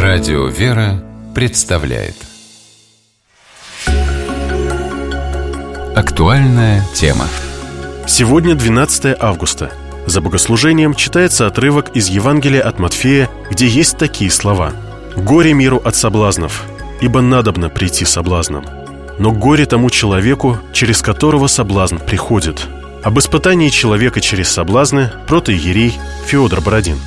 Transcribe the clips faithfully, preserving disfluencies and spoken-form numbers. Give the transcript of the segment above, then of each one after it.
Радио «Вера» представляет актуальная тема. Сегодня двенадцатое августа. За богослужением читается отрывок из Евангелия от Матфея, где есть такие слова: «Горе миру от соблазнов, ибо надобно прийти соблазном. Но горе тому человеку, через которого соблазн приходит». Об испытании человека через соблазны протоиерей Феодор Бородин.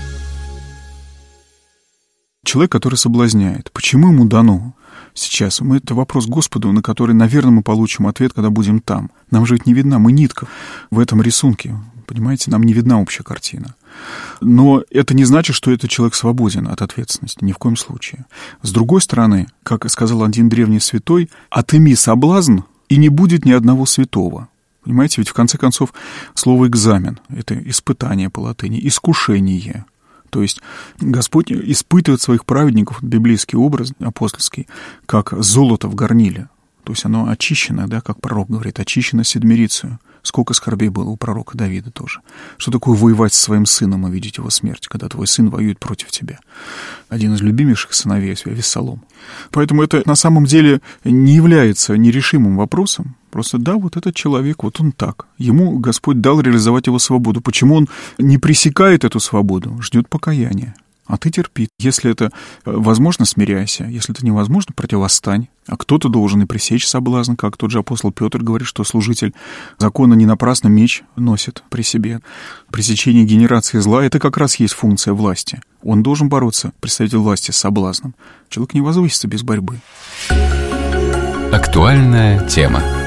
Человек, который соблазняет, почему ему дано сейчас? Мы, это вопрос Господу, на который, наверное, мы получим ответ, когда будем там. Нам же ведь не видна, мы нитка в этом рисунке, понимаете, нам не видна общая картина. Но это не значит, что этот человек свободен от ответственности, ни в коем случае. С другой стороны, как сказал один древний святой, «Отыми соблазн, и не будет ни одного святого». Понимаете, ведь в конце концов слово «экзамен» — это испытание по латыни, искушение. То есть Господь испытывает своих праведников, библейский образ апостольский, как золото в горниле. То есть оно очищено, да, как пророк говорит, очищено седмирицею. Сколько скорбей было у пророка Давида тоже. Что такое воевать со своим сыном и видеть его смерть, когда твой сын воюет против тебя? Один из любимейших сыновей Авессалом. Поэтому это на самом деле не является нерешимым вопросом. Просто да, вот этот человек, вот он так. Ему Господь дал реализовать его свободу. Почему он не пресекает эту свободу? Ждет покаяния. А ты терпи. Если это возможно, смиряйся. Если это невозможно, противостань. А кто-то должен и пресечь соблазн, как тот же апостол Петр говорит, что служитель закона не напрасно меч носит при себе. Пресечение генерации зла — это как раз есть функция власти. Он должен бороться, представитель власти, с соблазном. Человек не возвысится без борьбы. Актуальная тема.